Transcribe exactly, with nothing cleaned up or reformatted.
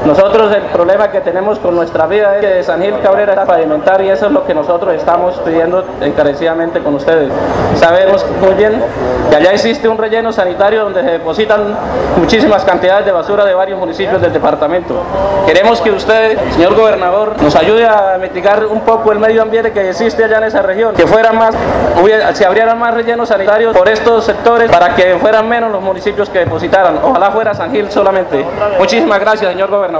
Nosotros el problema que tenemos con nuestra vida es que San Gil Cabrera está pavimentar, y eso es lo que nosotros estamos pidiendo encarecidamente con ustedes. Sabemos muy bien que allá existe un relleno sanitario donde se depositan muchísimas cantidades de basura de varios municipios del departamento. Queremos que usted, señor gobernador, nos ayude a mitigar un poco el medio ambiente que existe allá en esa región, que fuera más, hubiera, se abrieran más rellenos sanitarios por estos sectores para que fueran menos los municipios que depositaran. Ojalá fuera San Gil solamente. Muchísimas gracias, señor gobernador.